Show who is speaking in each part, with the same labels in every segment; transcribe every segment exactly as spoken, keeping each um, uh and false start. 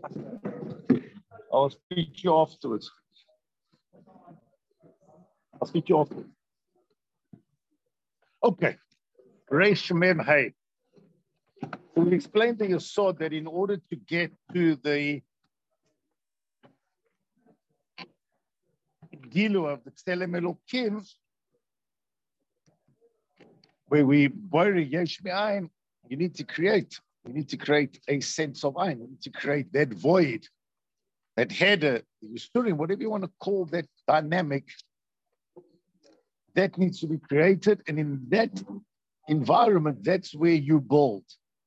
Speaker 1: I'll speak to you afterwards. I'll speak to you afterwards. Okay. Reish Mem Hey. So we explained to Yesod that in order to get to the Gilu of the Tselem Elokim, where we borrow Yesh Me'ayin, you need to create. You need to create a sense of Ayin. You need to create that void, that header, the Yisurim, whatever you want to call that dynamic, that needs to be created. And in that environment, that's where you build.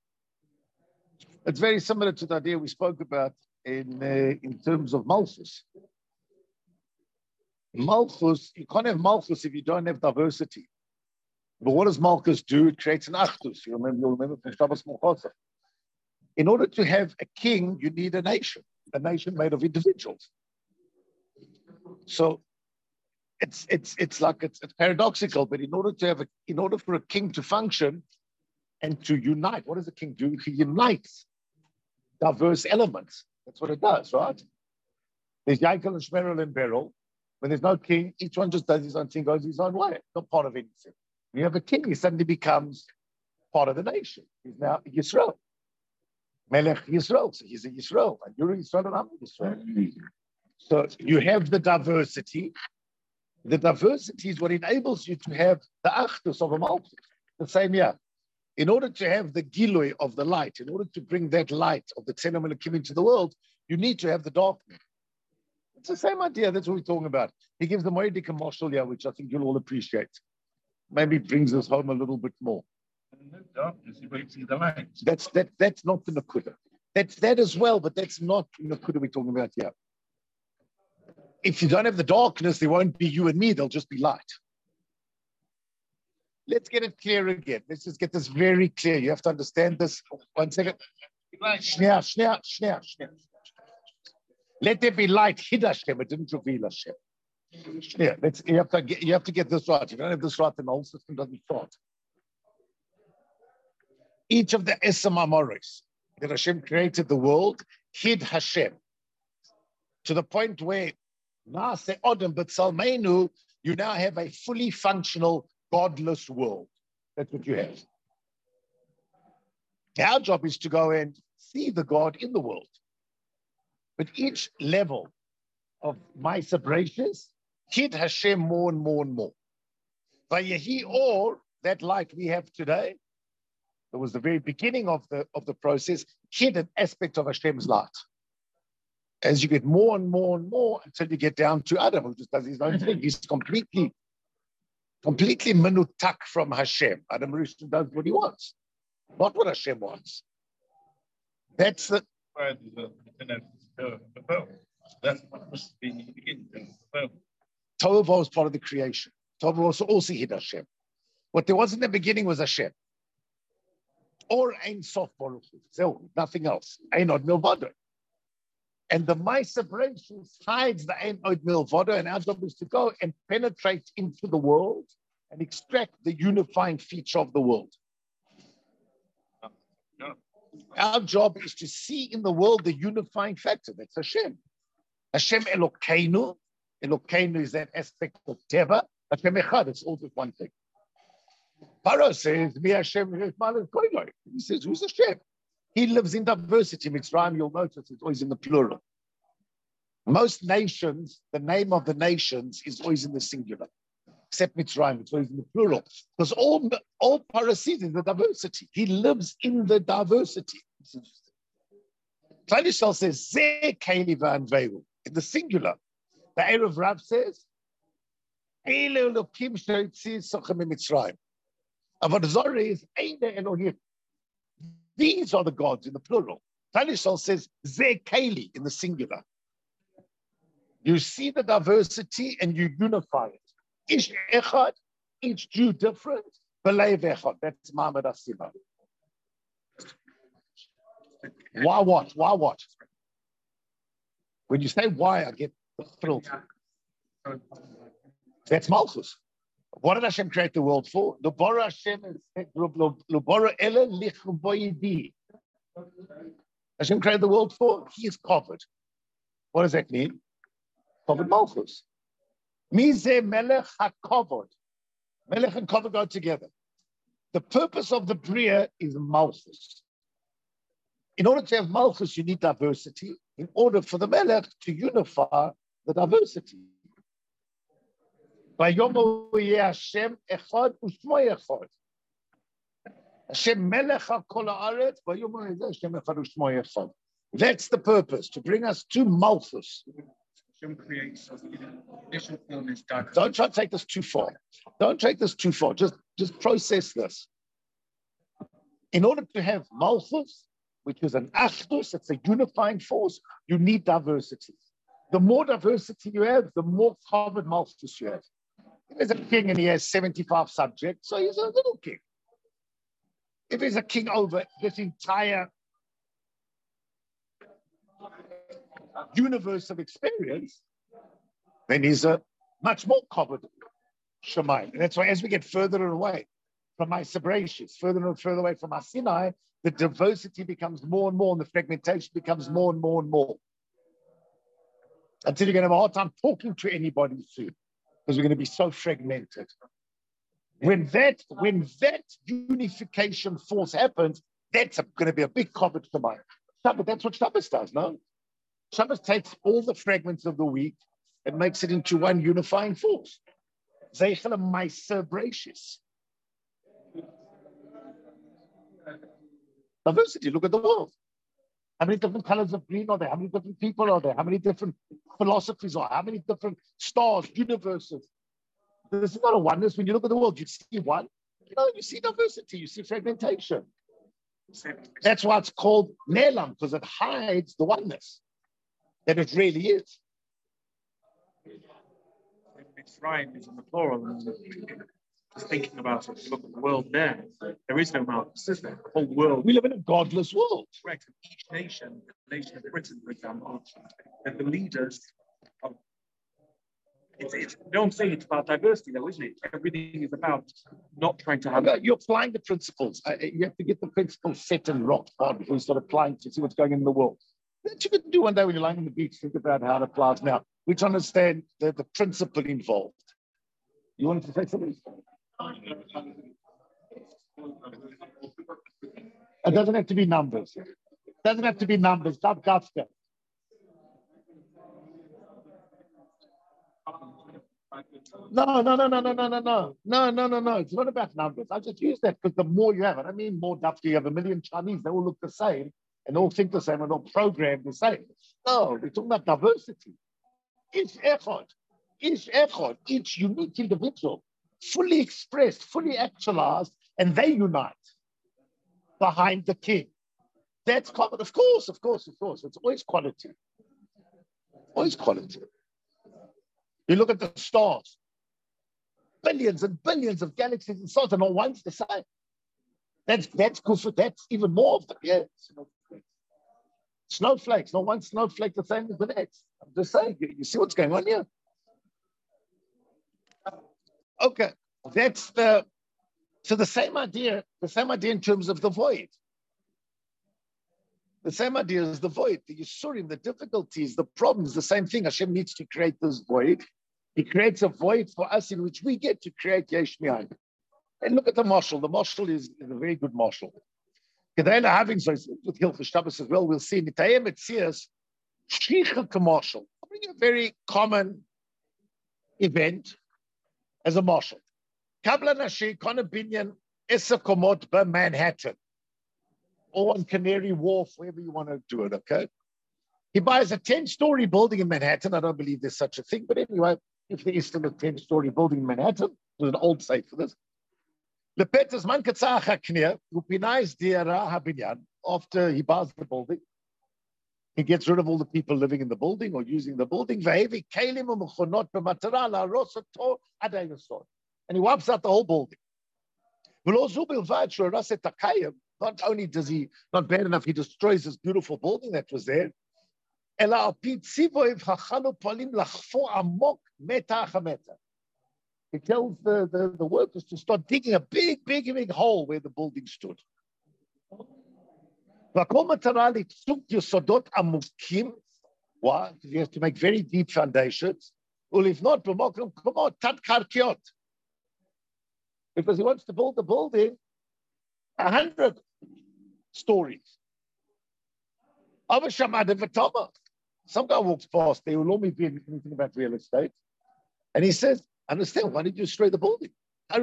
Speaker 1: It's very similar to the idea we spoke about in, uh, in terms of Malchus. Malchus, you can't have Malchus if you don't have diversity. But what does Malchus do? It creates an Achdus. You remember, you'll remember from Shabbos Mochotza. In order to have a king, you need a nation, a nation made of individuals. So it's it's it's like it's, it's paradoxical, but in order to have a, in order for a king to function and to unite, what does a king do? He unites diverse elements. That's what it does, right? There's Yankel and Shmerel and Beryl. When there's no king, each one just does his own thing, goes his own way. It's not part of anything. When you have a king, he suddenly becomes part of the nation. He's now Yisrael. Melech Yisrael. So he's a Yisrael. And you're Yisrael and I'm Yisrael. So you have the diversity. The diversity is what enables you to have the Achdus of a Malchus. The same year. In order to have the Gilui of the light, in order to bring that light of the Tselem Elokim into the world, you need to have the darkness. It's the same idea. That's what we're talking about. He gives the Moedik a marshal here, which I think you'll all appreciate. Maybe brings us home a little bit more. That's that. That's not the Nakuda. That's that as well, but that's not the Nakuda we're talking about here. If you don't have the darkness, there won't be you and me. There'll just be light. Let's get it clear again. Let's just get this very clear. You have to understand this. One second. Shnia, shnia, shnia, shnia. Let there be light. Hid Hashem. It didn't reveal Hashem. Yeah, let's, you, have to get, you have to get this right. If you don't have this right, then the whole system doesn't start. Each of the Esam Amoris that Hashem created the world, hid Hashem. To the point where, Naase Odom B'Tzalmeinu, you now have a fully functional, godless world. That's what you have. Our job is to go and see the God in the world. But each level of my separations, hid Hashem more and more and more. Vayehi Or, that light we have today, that was the very beginning of the, of the process, hid an aspect of Hashem's light. As you get more and more and more, until you get down to Adam, who just does his own thing. He's completely, completely menutak from Hashem. Adam Rishon does what he wants, not what Hashem wants. That's the...
Speaker 2: That's what must be in the beginning.
Speaker 1: Tova was part of the creation. Tova was also hid Hashem. What there was in the beginning was Hashem. Or Ein Sof Baruch Hu. So nothing else. Ein Od Milvado. And the my separations hides the Ein Od Milvado, and our job is to go and penetrate into the world and extract the unifying feature of the world. Our job is to see in the world the unifying factor. That's Hashem. Hashem Elokeinu. Elokeinu is that aspect of Teva. Hashem Echad, it's all just one thing. Paro says, Mi Hashem, he says, who's Hashem? He lives in diversity. Mitzrayim, you'll notice it's always in the plural. Most nations, the name of the nations is always in the singular. Except Mitzrayim, it's always in the plural. Because all, all Parasid is the diversity. He lives in the diversity. It's interesting. Klal Yisrael says, Ze Kaili V'Anveiru. In the singular. The Erev Rav says, Eile Elokim Sheitzi Sochem Mitzrayim. Avad Zorah is Eine Elohim. These are the gods in the plural. Klal Yisrael says, Ze Kaili in the singular. You see the diversity and you unify it. Ish Echad, each Jew different. Belev Echad, that's Ma'amad HaSiba. Why what? Why what? When you say why, I get thrilled. That's Malchus. What did Hashem create the world for? L'bora Hashem l'bora ele lichboidi. Hashem created the world for? He is covered. What does that mean? Covered Malchus. Mizeh melech ha-covered. Melech and covered go together. The purpose of the Bria is Malchus. In order to have Malchus, you need diversity. In order for the Melech to unify the diversity. Vayomer yeh Hashem echad u'shmo echad. Hashem melech kol haaretz, vayomer yeh Hashem echad u'shmo echad. That's the purpose, to bring us to Malchus.
Speaker 2: Hashem creates initial form is dark.
Speaker 1: Don't try to take this too far. Don't take this too far. Just, just process this. In order to have Malchus, which is an achdus, it's a unifying force, you need diversity. The more diversity you have, the more covered Malchus you have. If there's a king and he has seventy-five subjects, so he's a little king. If he's a king over this entire universe of experience, then he's a much more covered Shemayim. And that's why as we get further away from my Sabratius, further and further away from our Sinai, the diversity becomes more and more, and the fragmentation becomes more and more and more. Until you're going to have a hard time talking to anybody soon, because we're going to be so fragmented. When that, when that unification force happens, that's a, going to be a big covered Shemayim. But that's what Shabbos does, no? Shabbos takes all the fragments of the week and makes it into one unifying force. Zeichel Meiser Brachis. Diversity, look at the world. How many different colors of green are there? How many different people are there? How many different philosophies are there? How many different stars, universes? This is not a oneness. When you look at the world, you see one. No, you see diversity, you see fragmentation. That's why it's called Nelam, because it hides the oneness that it really is.
Speaker 2: Mitzrayim is in the plural. And just thinking about it, look at the world there. There is no Malchus, is there? The whole world.
Speaker 1: We live in a godless world.
Speaker 2: Correct. Each nation, the nation of Britain, for example, and the leaders of It's, it's, no, I'm saying it's about diversity, though, isn't it? Everything is about not trying to have.
Speaker 1: You're applying the principles. Uh, you have to get the principles set and rock hard before you start applying to see what's going on in the world. That you can do one day when you're lying on the beach, think about how it applies now. We to understand the, the principle involved. You wanted to say something? It doesn't have to be numbers. It doesn't have to be numbers. That's Gaska. No, no, no, no, no, no, no, no, no, no, no, no. It's not about numbers. I just use that because the more you have, I don't mean more dafka. You have a million Chinese, they all look the same and all think the same and all programmed the same. No, we're talking about diversity. Each echad, each echad, each unique individual, fully expressed, fully actualized, and they unite behind the king. That's common. Of course, of course, of course. It's always quality. Always quality. You look at the stars, billions and billions of galaxies and stars, and all one's the same. That's that's good for that's even more of them. Yeah, snowflakes. Snowflakes, no one snowflake the same as the next. I'm just saying, you, you see what's going on here? Okay, that's the so the same idea, the same idea in terms of the void. The same idea as the void, the Yisurim, the difficulties, the problems, the same thing. Hashem needs to create this void. He creates a void for us in which we get to create Yesh Mi'ayin. And look at the marshal. The marshal is, is a very good marshal. Kedayla having so with Hilchos Shabbos as well, we'll see Nitayim Etzias Shricha Marshal. I'll bring a very common event as a marshal. Kabla Nashi Kona Binyan Esa Komot Ba Manhattan. Or on Canary Wharf, wherever you want to do it, okay? He buys a ten-story building in Manhattan. I don't believe there's such a thing, but anyway, if there is still a ten-story building in Manhattan, there's an old site for this. After he buys the building, he gets rid of all the people living in the building or using the building. And he wipes out the whole building. Not only does he, not bad enough, he destroys this beautiful building that was there. He tells the, the, the workers to start digging a big, big, big hole where the building stood. והכל מטרה ליצוק יסודות עמוקים. Why? Because you have to make very deep foundations. ולבנות במקום כמו תת-קרקעיות. Because he wants to build the building a hundred stories. Some guy walks past, they will normally be anything about real estate. And he says, understand, why did you destroy the building? A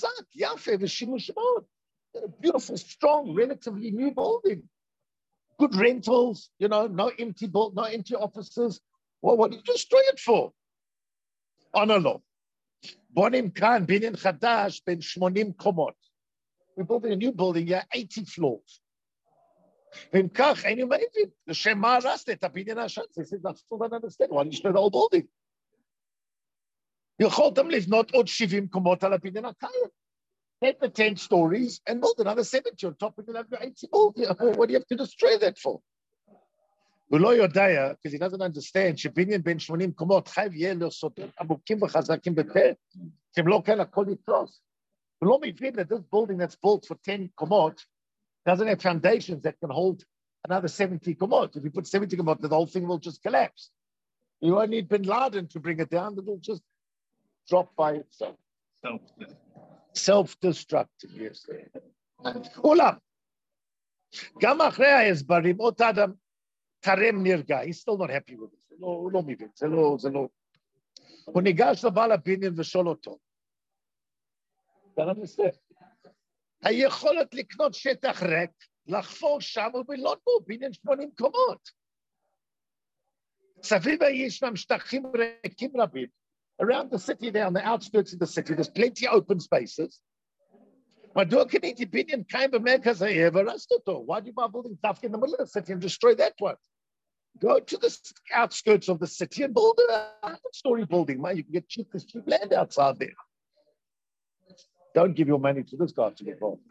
Speaker 1: beautiful, strong, relatively new building. Good rentals, you know, no empty build, no empty offices. Well, what did you destroy it for? On a law. Bonim Khan, Binyan Khadash, Ben Shmonim Komot. We're building a new building here, eighty floors. In Kach, and you made it. The Shema Rastet, Binyan Hashan. They said, I still don't understand. Why did you destroy the whole building? You hold them live not odd Shivim Komot ala Binyan Hakayim. Take the ten stories and build another seventy on top of it. Have eighty buildings. What do you have to destroy that for? Ulo Yodaya, because he doesn't understand, Shebinyan ben Shmonim Komot, Chayv Yeh L'Sotot Amukim V'Chazakim B'Peh, Shem Lo Ken HaKol Yitros. Ulo Mivin that this building that's built for ten Komot doesn't have foundations that can hold another seventy Komot. If you put seventy Komot, the whole thing will just collapse. You won't need Bin Laden to bring it down, it will just drop by itself. Self-destructive, yes. Ulam. Gam Achrei HaEzbarim, Ot Adam, Tarem Nirga, he's still not happy with it. No, no, no, no, no. הוא ניגש לבעל הבניין ושואל אותו. אתה לא מסתכל. היכולת לקנות שטח ריק, לחפור שם ולבנות בו בניין שמונים קומות. סביב ישנם שטחים ריקים רבים. Around the city there, on the outskirts of the city, there's plenty of open spaces. מדוע קניתי בניין קיים במרכז העיר והרסת אותו? Why do you buy a building דווקא in the middle of the city and destroy that one? Go to the outskirts of the city and build a hundred-story building. Man, you can get cheap, there's cheap land outside there. Don't give your money to this guy to get involved.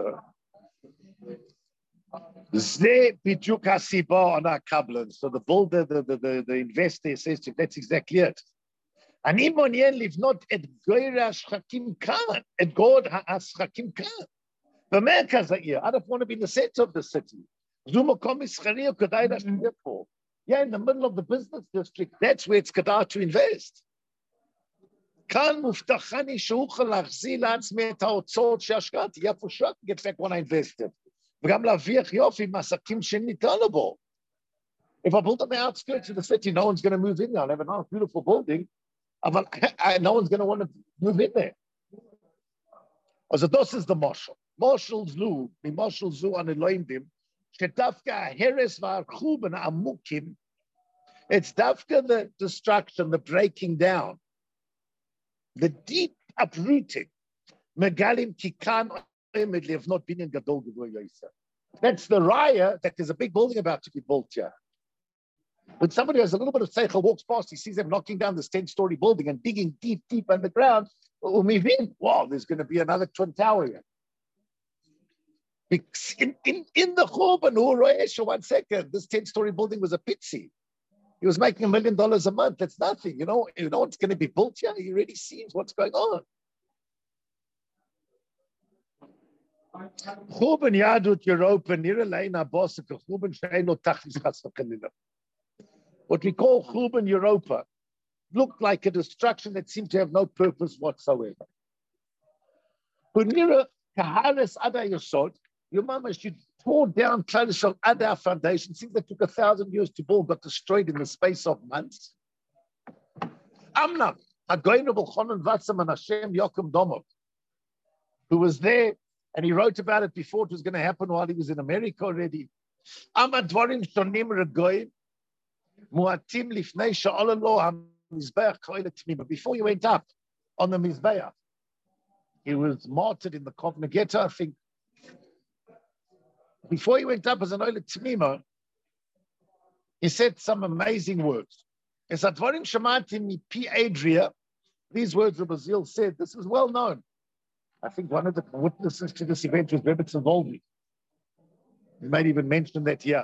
Speaker 1: זה בדיוק הסיבה on our Kabbalah. So the builder, the, the, the, the investor says to him, that's exactly it. אני מעוניין לבנות את גויר השחקים כאן, את גורד השחקים כאן. במרכז העיר. I don't want to be in the center of the city. זו מקום מסחרי או כדאי להשקיע פה. Yeah, in the middle of the business district, that's where it's כדאי to invest. כאן מובטחני שאוכל להחזיר לעצמי את ההוצאות שהשקעתי. Yeah, for sure, I can get back what I invested. וגם להרוויח יופי מעסקים שניתן בו. If I build on the outskirts of the city, no one's going to move in there. I'll have a nice, beautiful building. But no one's going to want to move in there. Also, this is the Marshal. Marshal Zlu, the Marshal Zlu on Elohim, Shetafka Heres var Chuben Amukim. It's Dafka the destruction, the breaking down, the deep uprooting. Megalim Kikan have not been in Gadol Gevur Yosef. That's the raya that there's a big building about to be built here. When somebody who has a little bit of seichel walks past, he sees them knocking down this ten-story building and digging deep, deep underground. Wow, there's going to be another twin tower here. In, in, in the Churban, one second, this ten-story building was a pitsy. He was making a million dollars a month. That's nothing. You know, you know what's going to be built here? He already sees what's going on. Churban Yadut Europa, Niraleina Bosika, Churban Sheino Tachlis Chasakalina. What we call Churban Europa looked like a destruction that seemed to have no purpose whatsoever. Punira Kaharis Ada Yosod, your mama, she tore down traditional Ada foundation, things that took a thousand years to build, got destroyed in the space of months. Amnam, Hagoinable Chonon Vatsam and Hashem Yokum Domov, who was there, and he wrote about it before it was going to happen while he was in America already. Amadwarim Shonim Regoim. Muatim lifnei sha'olalo ha-mizbeach ko'elet tmima. Before he went up on the mizbeach, he was martyred in the Kovna Ghetto, I think. Before he went up as an oilet tmima, he said some amazing words. Es advarim shamatim mi pi Adria. These words Rabbi Zil said, this is well known. I think one of the witnesses to this event was Rebbe Tzvoldi. He might even mention that here.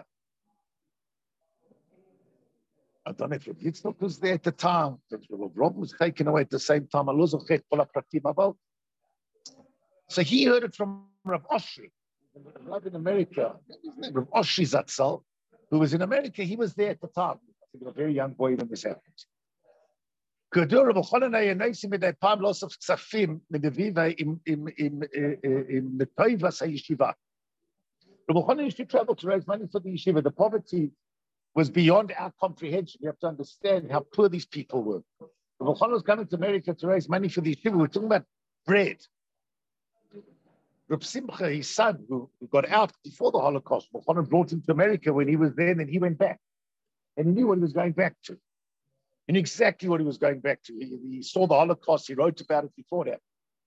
Speaker 1: I don't know if Yitzchak was there at the time. Rob was taken away at the same time. So he heard it from Rav Oshri, in America, Oshri Zatzal, who was in America, he was there at the time. He was a very young boy when this happened. Kudur Rabbi Chonan Ayanosim at that time loss of Ksafim Medeviva in in in in the Toivas Yeshiva. Rabbi Chonan used to travel to raise money for the yeshiva. The poverty was beyond our comprehension. You have to understand how poor these people were. Rabbi Chonan was coming to America to raise money for the yeshiva. We're talking about bread. Reb Simcha, his son, who, who got out before the Holocaust, Rabbi Chonan brought him to America when he was there, and then he went back. And he knew what he was going back to. He knew exactly what he was going back to. He, he saw the Holocaust, he wrote about it before that.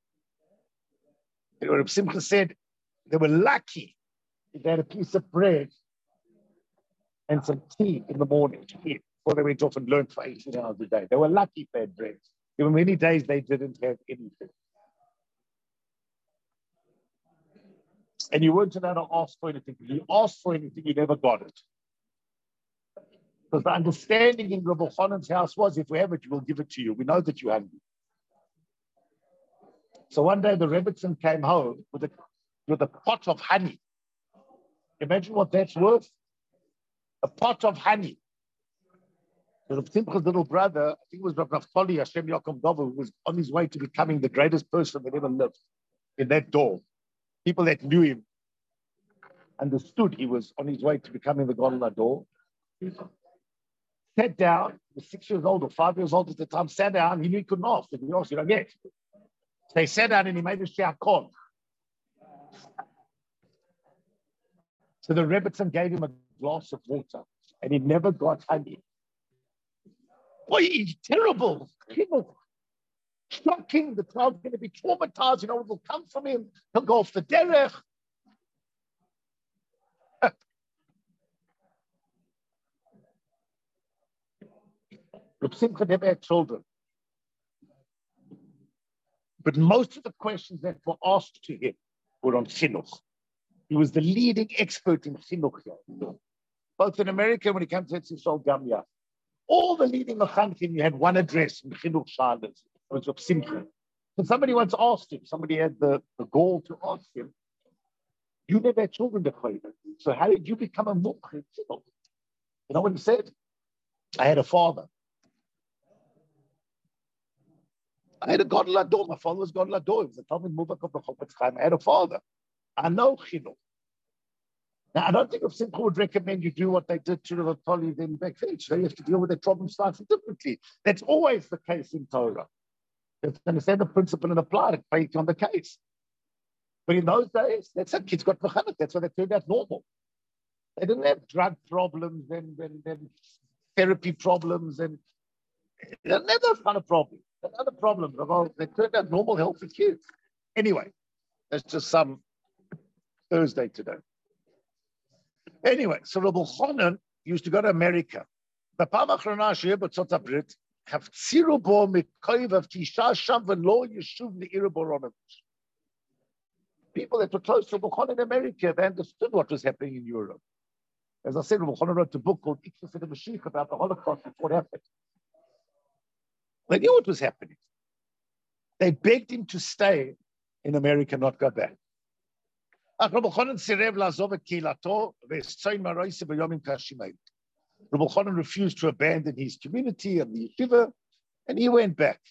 Speaker 1: And Reb Simcha said they were lucky if they had a piece of bread and some tea in the morning to eat before they went off and learned for eighteen hours a day. They were lucky if they had bread. There were many days they didn't have anything. And you weren't allowed to ask for anything. If you asked for anything, you never got it. Because the understanding in Rabbi Chonan's house was, if we have it, we'll give it to you. We know that you're hungry. So one day the Rebbitzin came home with a, with a pot of honey. Imagine what that's worth. A pot of honey. So Rabbi Simcha's little brother, I think it was Rabbi Naftali Hashem Yaakov Dover, who was on his way to becoming the greatest person that ever lived in that door. People that knew him understood he was on his way to becoming the Gadol Hador. Sat down, he was six years old or five years old at the time, sat down, he knew he couldn't ask. If he asked, you don't get. So he sat down and he made a shakon. So the Rebbitzin gave him a glass of water and he never got honey. Boy, he's terrible. Shocking, the child's going to be traumatized, you know what will come from him, he'll go off the derech. Reb Simcha never had children. But most of the questions that were asked to him were on chinuch. He was the leading expert in chinuch, both in America when he came to Eretz Yisrael Gamya. All the leading mechanchim, you had one address in chinuch shalas. It was Reb Simcha. And somebody once asked him, somebody had the, the gall to ask him, you never had children before, so how did you become a mukh in chinuch? You know what he said? I had a father. I had a Gadol Hador. My father was Gadol Hador. He was a Talmud Muvak of the Chofetz Chaim. I had a father. I know chinuch. Now, I don't think if Simcha would recommend you do what they did to the Tali then backstage. So you have to deal with their problems slightly differently. That's always the case in Torah. You have to understand the principle and apply it based on the case. But in those days, that's it. Kids got mechanech. That's why they turned out normal. They didn't have drug problems and, and, and therapy problems and they didn't have those kind of problems. Another problem, they turned out normal, healthy kids. Anyway, that's just some Thursday today. Anyway, so Rabbi Chonan used to go to America. The Pamachrona Shebot Brit have Tsirubo Mikoiv of Tisha Shav Lo Yeshuv Neiraboronovich. People that were close to Rabbi Chonan in America, they understood what was happening in Europe. As I said, Rabbi Chonan wrote a book called Ikshus and the Mashiach about the Holocaust and what happened. They knew what was happening. They begged him to stay in America, not go back. Rabbi Chonan refused to abandon his community and the yeshiva, and he went back.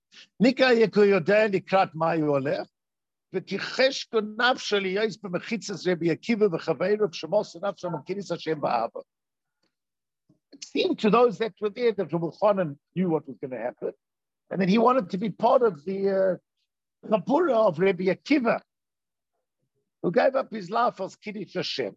Speaker 1: It seemed to those that were there that Rabbi Chonan knew what was going to happen. And then he wanted to be part of the Chabura uh, of Rabbi Akiva, who gave up his life as Kiddush Hashem.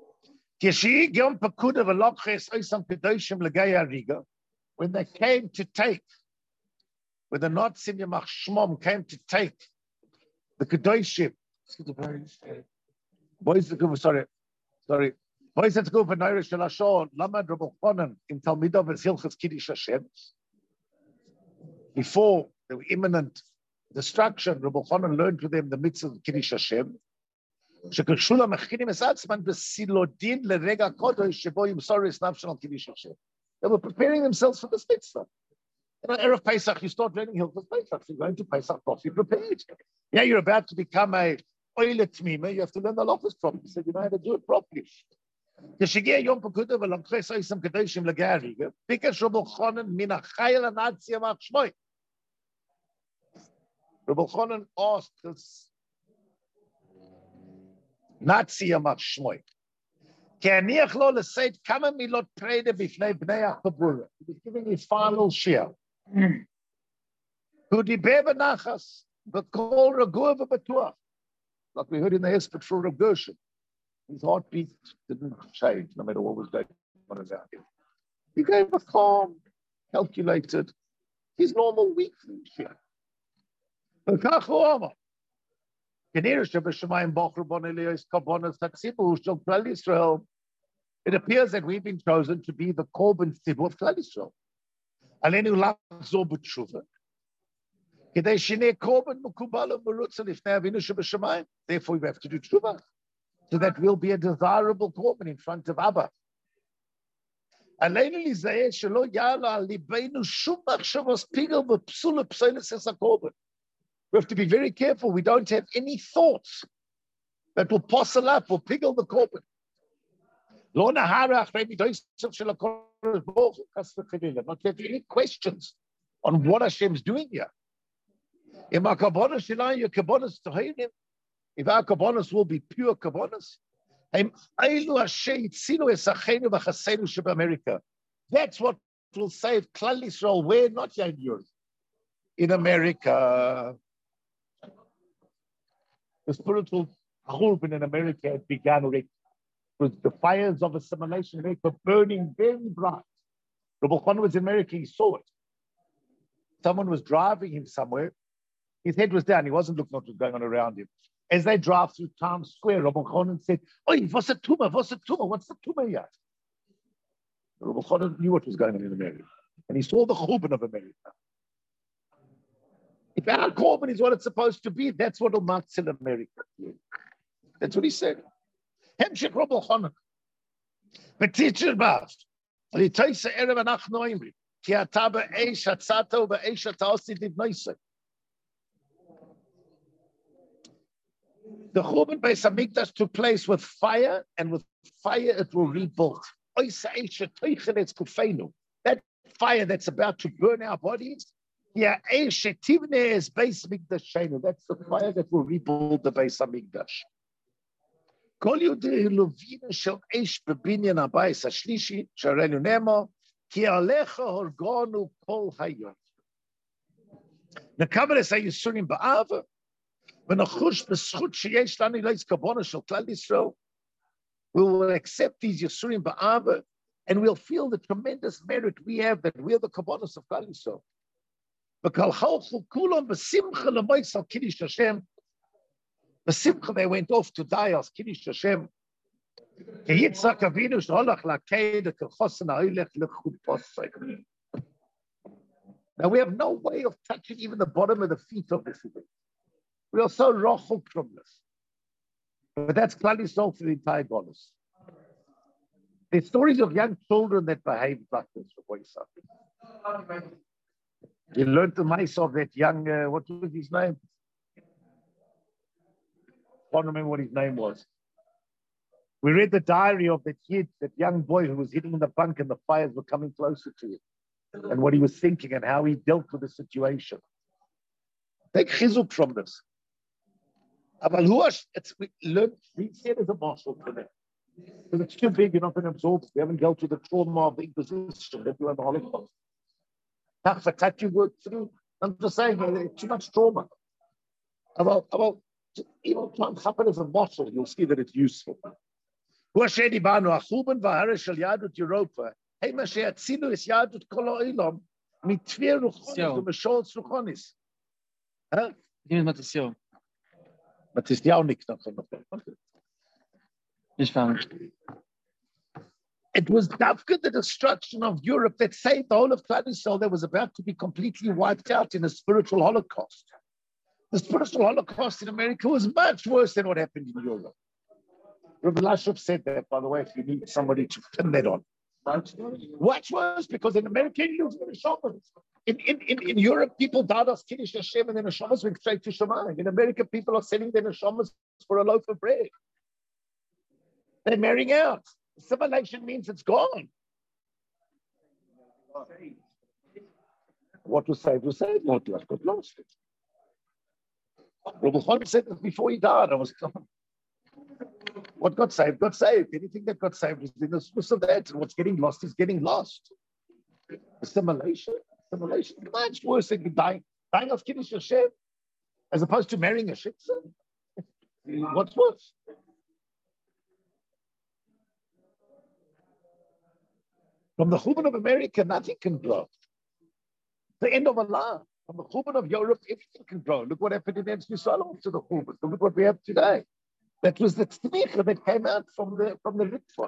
Speaker 1: When they came to take, when the Nazim Yamach Shmom came to take the Kedoshim, boys, sorry, sorry. Before the imminent destruction, Rabbi Chonan learned to them the mitzvah of Kiddush Hashem. They were preparing themselves for this mitzvah. You know, Erev Pesach, you start learning Hilchos Pesach. You're going to Pesach properly prepared. Yeah, you're about to become a oile tmima, you have to learn the halachas properly. He said, you know how to do it properly. The Shigia Yom Pekudah v'lamchei soisam kadoshim lagari. Bikesh Rabbi Chonan min ha'chayil ha'natzia mach shmoi. Rabbi Chonan asked this Natzia mach shmoi. Ki aniach lo l'seit kama milot preda b'fnei bnei ha'chabura. He was giving his final share. Who diber b'nachas v'kol regua v'batuach. Like we heard in the Hesped for Rav Gershon. His heartbeat didn't change no matter what was going on around him. He gave a calm, calculated, his normal weekly share. It appears that we've been chosen to be the Korban Tzibur of Klal Yisrael. Alenu lachzor b'tshuva. Therefore, we have to do tshuva, so that we'll be a desirable korban in front of Abba. We have to be very careful. We don't have any thoughts that will postle up or piggle the korban. Not have any questions on what Hashem's doing here. If our kabbanas will be pure kabbanas, that's what will save Klal Yisrael. Where? Not here in Europe. In America. The spiritual churban in America had begun already. With the fires of assimilation in America burning very bright. Rabbi Khan was in America, he saw it. Someone was driving him somewhere. His head was down. He wasn't looking at what was going on around him. As they drive through Times Square, Rabbi Khan said, "Oi, what's a tumor? What's a tumor? What's the tumor here?" Rabbi Khan knew what was going on in America. And he saw the churban of America. If our korban is what it's supposed to be, that's what will matzil America. That's what he said. Hemshech Rabbi Khan. B'titzir bav. L'toyse erev anachnu oimri. Ki ata b'eish hatzato b'eish hataosid livnoisei. The Churban Beis Hamikdash took place with fire, and with fire it will rebuild. That fire that's about to burn our bodies, yeah, that's the fire that will rebuild the Beis Hamikdash. Kol Yudei Levina shel Eish bebinyan habayis hashlishi sharenu nemo ki alecha horgonu kol hayom. Nekaber es hayisurim ba'ava. We will accept these Yisurim Ba'ava, and we'll feel the tremendous merit we have that we're the Kabbalas of Klal Yisrael. B'simcha they went off to die as Kiddush Hashem. Now we have no way of touching even the bottom of the feet of this event. We are so rachok from this. But that's Klal Yisrael for the entire Golos. There's stories of young children that behaved like this. You learned the mice of that young, uh, what was his name? I can't remember what his name was. We read the diary of that kid, that young boy who was hidden in the bunk and the fires were coming closer to him, and what he was thinking and how he dealt with the situation. Take chizuk from this. It's, we learn, we see it as a marshal for them. Because it's too big, you're not going to absorb it. We haven't dealt with the trauma of the Inquisition that we had the Holocaust. That you work through. I'm just saying, it's too much trauma. About, about, even try and happen as a marshal, you'll see that it's useful. Hey, Mashiach, Tzilu is Yadut Kol Ha'olam mitvier ruchonis u'meshol ruchonis. Huh?
Speaker 2: Matisyahu.
Speaker 1: Matisyahu nicht noch. It was Davka, the destruction of Europe, that saved the whole of Klal Yisrael that was about to be completely wiped out in a spiritual holocaust. The spiritual holocaust in America was much worse than what happened in Europe. Rabbi Lashov said that, by the way, if you need somebody to pin that on. Much worse, because in America, you was very sharp. In, in, in, in Europe, people died of Kiddush Hashem and then Neshamas went straight to Shemayim. In America, people are selling their Neshamas for a loaf of bread. They're marrying out. Assimilation means it's gone. What was saved was saved. What lost got lost. Rabbi Chaim said this before he died. I was what got saved got saved. Anything that got saved is in the source of that. And what's getting lost is getting lost. Assimilation. Assimilation. Much worse than dying, dying of Kiddush Hashem as opposed to marrying a shitzer. What's worse? From the Churban of America, nothing can grow. The end of Allah. From the Churban of Europe, everything can grow. Look what happened in Eretz Yisrael after the Churban. Look what we have today. That was the tzmicha that came out from the from the Ritfon.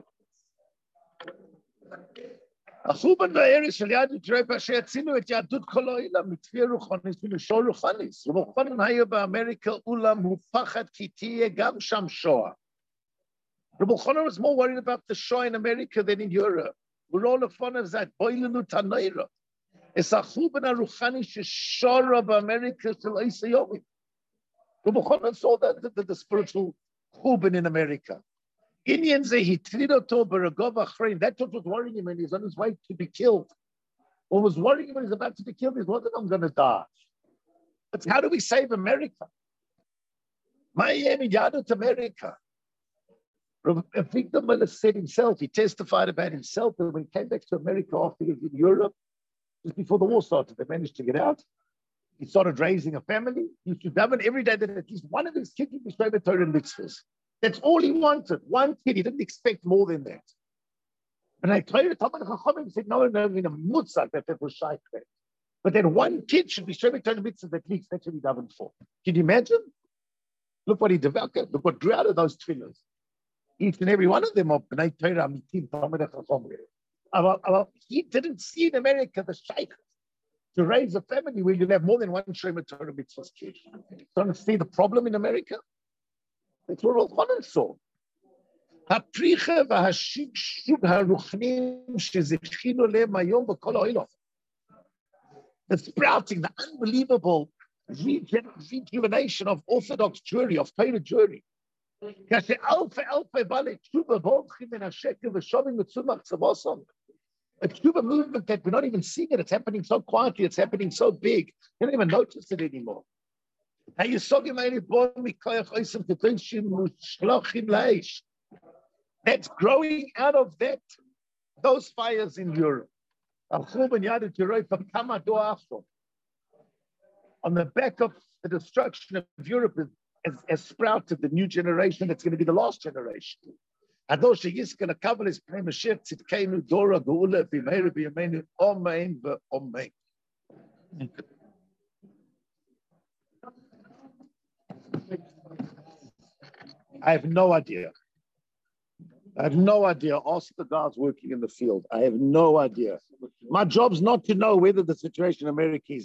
Speaker 1: A Churban ba'eretz shel Yadut Torah asher yatzinu et Yadut kol ha'olam mitfiyah ruchanis v'mishor ruchanis. Rabbi Chanan haya ba'Amerika ulam hu pachad ki tiyeh gam sham shoah. Rabbi Chanan was more worried about the Shoah in America than in Europe. We're all a fun of that. Boilenu Tanoira. It's a Churban HaRuchani Sheshora of America till Eisa Yomim. Rabbi Chanan saw that the, the, the spiritual Churban in America. Inyan Zehi Tridoto Baragov Achrein. That's what was worrying him when he's on his way to be killed. What was worrying him when he's about to be killed is what if I'm going to die? But how do we save America? Miami Yadut America. Victor Miller said himself, he testified about himself that when he came back to America after he was in Europe, just before the war started, they managed to get out. He started raising a family. He used to daven every day that at least one of his kids would be Shlomo Torah and mitzvahs. That's all he wanted. One kid, he didn't expect more than that. And I told him, he said, no, no, in a mutzak that that was shaykh. But that one kid should be Shlomo Torah and mitzvahs at least. That's what he davened for. Can you imagine? Look what he developed. Look what grew out of those twinners. Each and every one of them are B'nai Torah Amitim Talmidei Chacham. He didn't see in America the shaykh to raise a family where you have more than one Shlomo Torah mitzvahs kid. Don't see the problem in America? That's what Rav Chanan saw. Hapricha v'hashigshug haruchnim shezechinu lehem hayom b'kol ha'olam. The sprouting, the unbelievable rejuvenation of Orthodox Jewry, of Torah Jewry. The Tshuva movement that we're not even seeing it. It's happening so quietly. It's happening so big. You don't even notice it anymore. That's growing out of that, those fires in Europe. On the back of the destruction of Europe has, has sprouted the new generation that's going to be the last generation. I have no idea. I have no idea. Ask the guys working in the field. I have no idea. My job's not to know whether the situation in America is